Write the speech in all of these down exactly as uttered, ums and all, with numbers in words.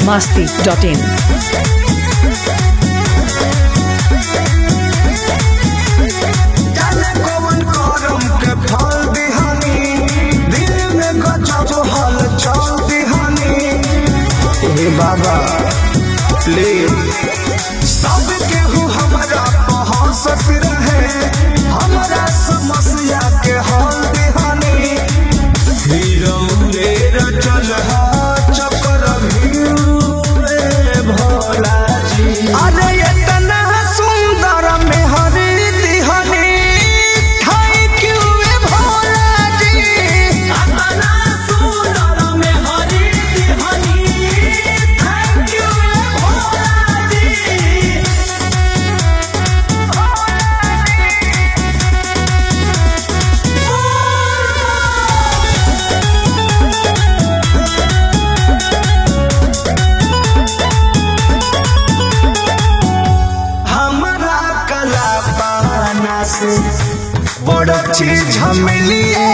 masti dot in. बाबा please सब केहू हमारा हंसत रहे, हमारा समस्या के हल दिहानी हीरो रे रचल चक्कर भीड़े भोला जी। अरे इतना सुंदर मेहरी दिहानी थैंक यू भोला जी। इतना सुंदर मेहरी दिहानी बड़ा चीज मिलिए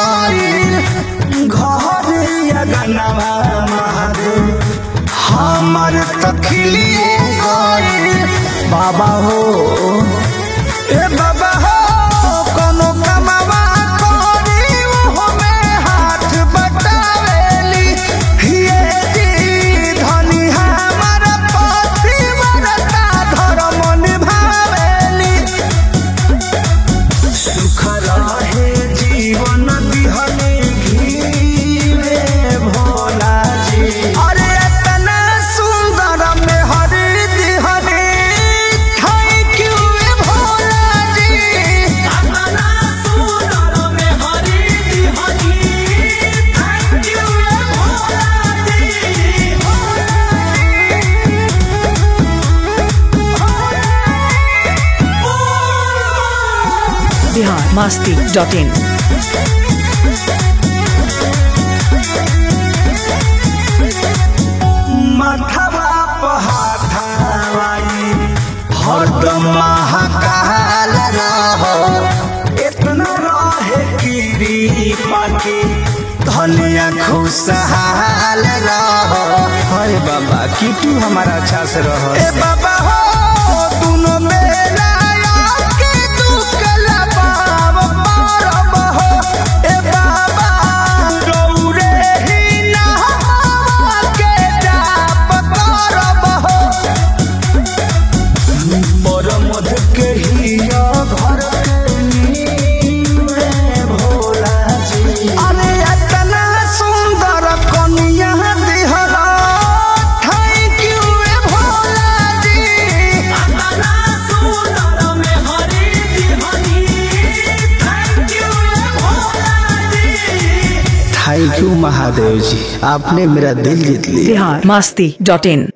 घर अगनवा महादेव हमार तखिलिए बाबा हो ए बाबा हो कोनो कमावा करी हमें हाथ बटावेली ये जी धनी हमार पति मरता धर्म निभावेली सुख रहे जीवन दिहने घीरे भोला जी। अरे इतना सुंदर मेहरी दिहने थैंक यू भोला जी। इतना सुंदर मेहरी दिहने thank you Bhola ji. Bihar masti dot in. मथवा पहाड़ी हरदम महाकाल रहो, इतना रहे कीरी पाकी धनिया खुशहाल रहो। हाय बाबा किटू हमारा अच्छा से रहो। ए बाबा हो दोनों मेला के दुकला बाब मारब हो। ए बाबा रौरे ही नहवा के जाप करब हो। मोर मध के हिया घर के नीरे भोला जी। अरे इतना सुंदर कन्या दिहरा थैंक यू भोला जी। इतना सुंदर मेहरी दिहनी thank you Bhola ji. Thank you Mahadev जी, आपने मेरा दिल जीत लिया। Bihar masti dot in.